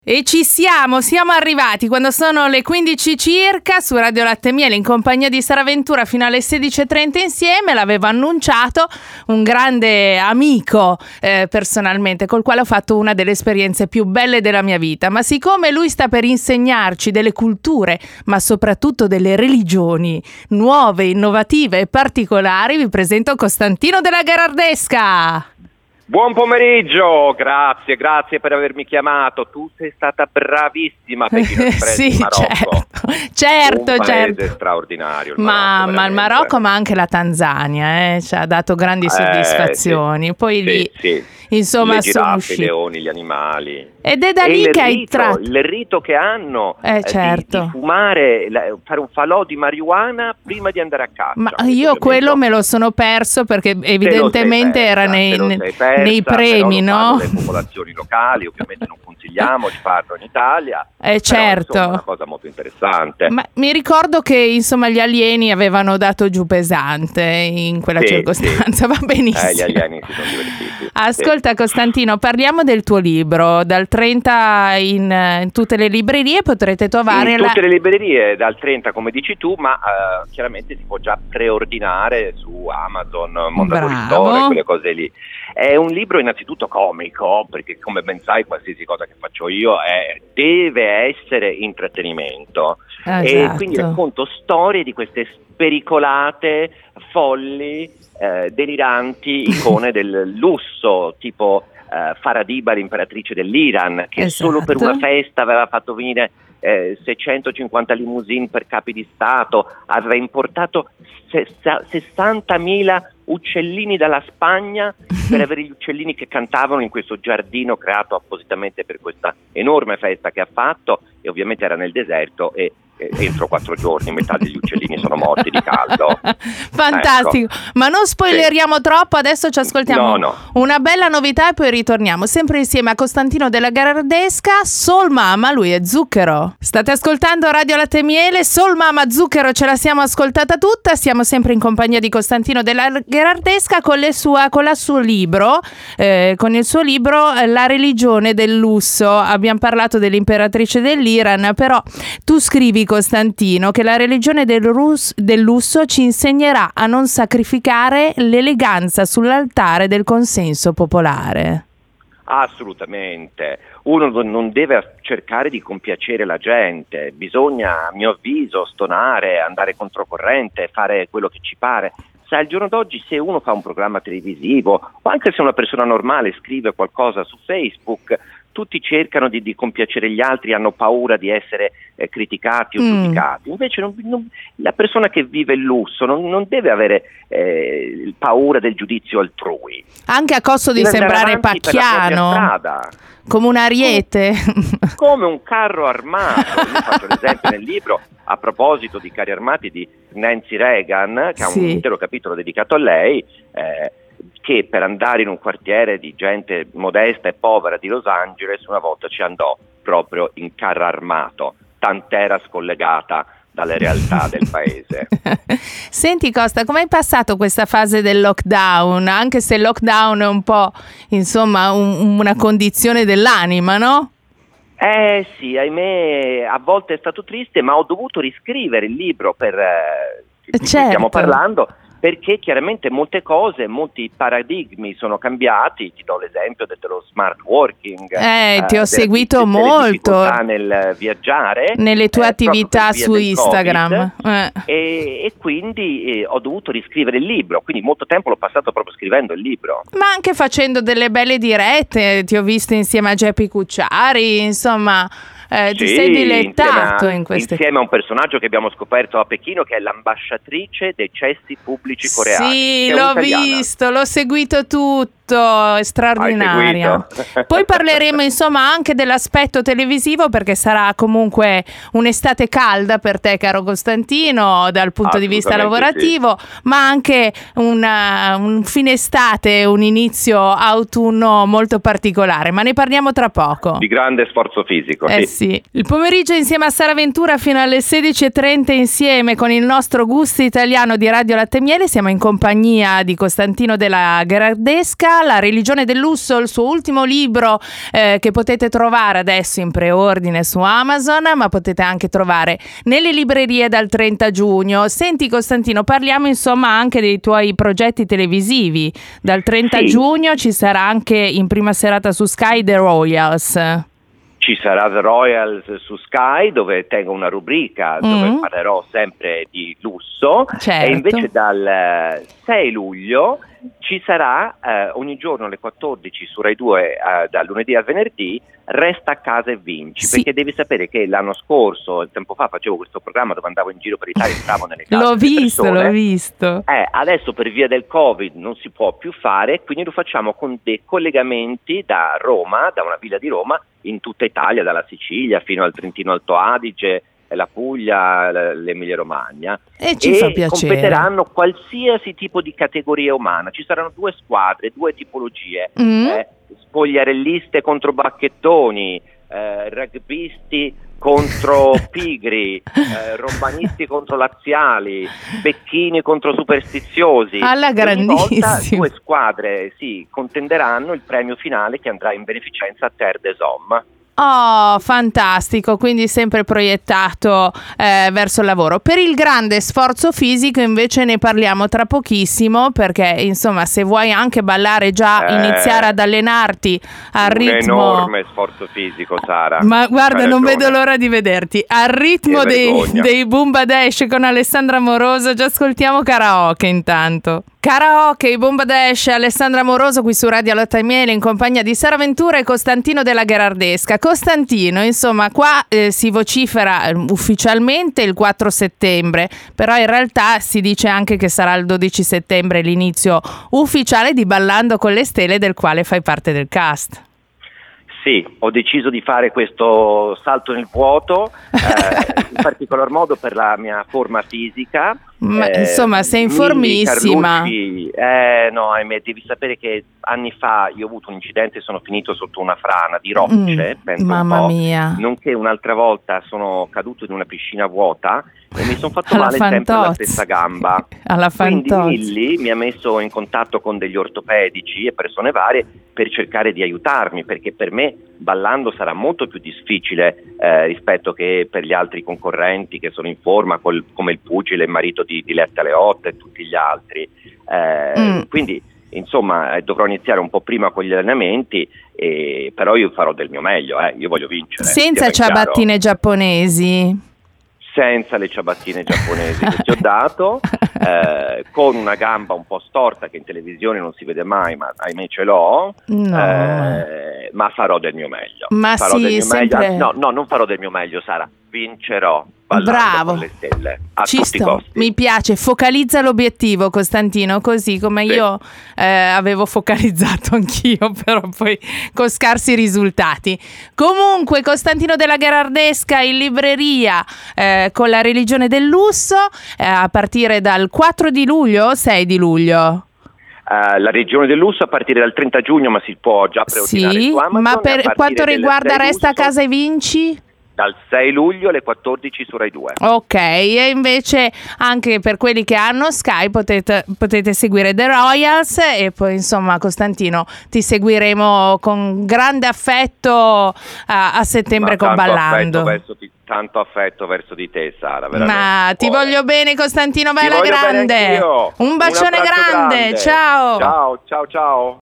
E siamo arrivati quando sono le 15 circa su Radio Latte Miele in compagnia di Sara Ventura fino alle 16:30 insieme. L'avevo annunciato, un grande amico personalmente, col quale ho fatto una delle esperienze più belle della mia vita, ma siccome lui sta per insegnarci delle culture, ma soprattutto delle religioni nuove, innovative e particolari, vi presento Costantino della Gherardesca. Buon pomeriggio, grazie per avermi chiamato. Tu sei stata bravissima per sì, il Marocco. Certo. Un paese straordinario. Il Marocco, ma anche la Tanzania, ci ha dato grandi soddisfazioni. Sì, poi sì. Insomma, le giraffe, i leoni, gli animali. Ed è da lì che hai tratto il rito che hanno certo. di fumare, fare un falò di marijuana prima di andare a caccia. Ma io quello me lo sono perso perché evidentemente era nei premi, no? Le popolazioni locali, ovviamente non consigliamo di farlo in Italia. Certo. Però, insomma, è una cosa molto interessante. Ma mi ricordo che insomma gli alieni avevano dato giù pesante in quella circostanza, va benissimo. Gli alieni si sono divertiti. Ascolta Costantino, parliamo del tuo libro, dal 30 in tutte le librerie potrete trovare tutte le librerie dal 30 come dici tu, ma chiaramente si può già preordinare su Amazon, Mondadori Store, quelle cose lì. È un libro innanzitutto comico, perché come ben sai qualsiasi cosa che faccio io deve essere intrattenimento. E quindi racconto storie di queste spericolate, folli, deliranti icone del lusso, tipo Faradiba, l'imperatrice dell'Iran, che solo per una festa aveva fatto venire 650 limousine per capi di Stato, aveva importato 60.000 uccellini dalla Spagna per avere gli uccellini che cantavano in questo giardino creato appositamente per questa enorme festa che ha fatto, e ovviamente era nel deserto e entro 4 giorni metà degli uccellini sono morti di caldo. Fantastico, ecco. Ma non spoileriamo troppo, adesso ci ascoltiamo una bella novità e poi ritorniamo sempre insieme a Costantino della Gherardesca. Soul Mama, lui è Zucchero. State ascoltando Radio Latte Miele, Soul Mama Zucchero ce la siamo ascoltata tutta, siamo sempre in compagnia di Costantino della Gherardesca con il suo libro La religione del lusso. Abbiamo parlato dell'imperatrice dell'Iran, però tu scrivi, Costantino, che la religione del lusso ci insegnerà a non sacrificare l'eleganza sull'altare del consenso popolare. Assolutamente, uno non deve cercare di compiacere la gente, bisogna, a mio avviso, stonare, andare controcorrente, fare quello che ci pare. Sai, al giorno d'oggi, se uno fa un programma televisivo o anche se una persona normale scrive qualcosa su Facebook, tutti cercano di compiacere gli altri, hanno paura di essere criticati o giudicati. Invece la persona che vive il lusso non deve avere paura del giudizio altrui. Anche a costo di sembrare pacchiano, come un ariete. Come un carro armato. Io faccio l'esempio nel libro, a proposito di carri armati, di Nancy Reagan, che ha un intero capitolo dedicato a lei, che per andare in un quartiere di gente modesta e povera di Los Angeles una volta ci andò proprio in carro armato, tant'era scollegata dalle realtà del paese. Senti Costa, come hai passato questa fase del lockdown? Anche se il lockdown è un po', insomma, una condizione dell'anima, no? Sì, ahimè, a volte è stato triste, ma ho dovuto riscrivere il libro di cui stiamo parlando, perché chiaramente molte cose, molti paradigmi sono cambiati. Ti do l'esempio dello smart working. Ti ho seguito molto nel viaggiare, nelle tue attività su Instagram. E quindi ho dovuto riscrivere il libro, quindi molto tempo l'ho passato proprio scrivendo il libro. Ma anche facendo delle belle dirette, ti ho visto insieme a Geppi Cucciari, insomma. Ti sei dilettato insieme a un personaggio che abbiamo scoperto a Pechino, che è l'ambasciatrice dei cessi pubblici coreani. Sì, l'ho visto, l'ho seguito tutto, è straordinaria. Poi parleremo insomma anche dell'aspetto televisivo, perché sarà comunque un'estate calda per te, caro Costantino, dal punto di vista lavorativo, ma anche un fine estate, un inizio autunno molto particolare, ma ne parliamo tra poco. Di grande sforzo fisico. Sì. sì. Il pomeriggio insieme a Sara Ventura fino alle 16:30 insieme con il nostro gusto italiano di Radio Latte e Miele. Siamo in compagnia di Costantino della Gherardesca, La religione del lusso, il suo ultimo libro che potete trovare adesso in preordine su Amazon, ma potete anche trovare nelle librerie dal 30 giugno. Senti Costantino, parliamo insomma anche dei tuoi progetti televisivi. Dal 30 giugno ci sarà anche in prima serata su Sky The Royals. Ci sarà The Royals su Sky, dove tengo una rubrica dove parlerò sempre di lusso. Certo. E invece dal 6 luglio ci sarà ogni giorno alle 14 su Rai 2 dal lunedì al venerdì Resta a casa e vinci, perché devi sapere che l'anno scorso, tempo fa, facevo questo programma dove andavo in giro per l'Italia e entravo nelle case. L'ho visto. Adesso per via del Covid non si può più fare, quindi lo facciamo con dei collegamenti da Roma, da una villa di Roma, in tutta Italia, dalla Sicilia fino al Trentino Alto Adige, la Puglia, l'Emilia Romagna, e ci fa piacere. Competeranno qualsiasi tipo di categoria umana. Ci saranno 2 squadre, 2 tipologie, spogliarelliste contro bacchettoni, rugbisti contro pigri, rombanisti contro laziali, becchini contro superstiziosi. Alla grandissima. 2 squadre contenderanno il premio finale che andrà in beneficenza a Terre des Hommes. Oh, fantastico, quindi sempre proiettato verso il lavoro. Per il grande sforzo fisico invece ne parliamo tra pochissimo, perché insomma se vuoi anche ballare già, iniziare ad allenarti al ritmo... Un enorme sforzo fisico, Sara. Ma guarda, non vedo l'ora di vederti. Al ritmo dei Bumba Dash con Alessandra Moroso, già ascoltiamo karaoke intanto. Karaoke, i Bumba Dash, Alessandra Moroso qui su Radio Latte e Miele in compagnia di Sara Ventura e Costantino della Gherardesca. Costantino, insomma, qua si vocifera ufficialmente il 4 settembre, però in realtà si dice anche che sarà il 12 settembre l'inizio ufficiale di Ballando con le Stelle, del quale fai parte del cast. Sì, ho deciso di fare questo salto nel vuoto, in particolar modo per la mia forma fisica. Ma insomma, sei in formissima. No, ahimè, devi sapere che anni fa io ho avuto un incidente e sono finito sotto una frana di rocce, penso mamma mia. Nonché un'altra volta sono caduto in una piscina vuota e mi sono fatto male sempre alla stessa gamba. Quindi Milli mi ha messo in contatto con degli ortopedici e persone varie per cercare di aiutarmi, perché per me ballando sarà molto più difficile rispetto che per gli altri concorrenti che sono in forma, come il pugile, il marito di Diletta Leotta e tutti gli altri. Quindi insomma dovrò iniziare un po' prima con gli allenamenti, però io farò del mio meglio, io voglio vincere. Senza ciabattine giapponesi? Senza le ciabattine giapponesi che ti ho dato, con una gamba un po' storta che in televisione non si vede mai, ma ahimè ce l'ho, ma farò del mio meglio. Ma farò sì, del mio sempre... meglio. No, non farò del mio meglio, Sara, vincerò. Ballando con le stelle, a tutti i costi. Mi piace, focalizza l'obiettivo, Costantino, così come io avevo focalizzato anch'io, però poi con scarsi risultati. Comunque, Costantino della Gherardesca in libreria con La religione del lusso a partire dal 4 di luglio o 6 di luglio? La regione del lusso a partire dal 30 giugno, ma si può già preordinare su Amazon. Ma per quanto riguarda Resta a casa e vinci? Dal 6 luglio alle 14 su Rai 2. Ok, e invece anche per quelli che hanno Sky potete seguire The Royals, e poi insomma Costantino ti seguiremo con grande affetto a settembre con Ballando. Tanto affetto verso di te, Sara, veramente. Ma ti voglio bene, Costantino, vai alla grande. Un bacione grande. Ciao. Ciao.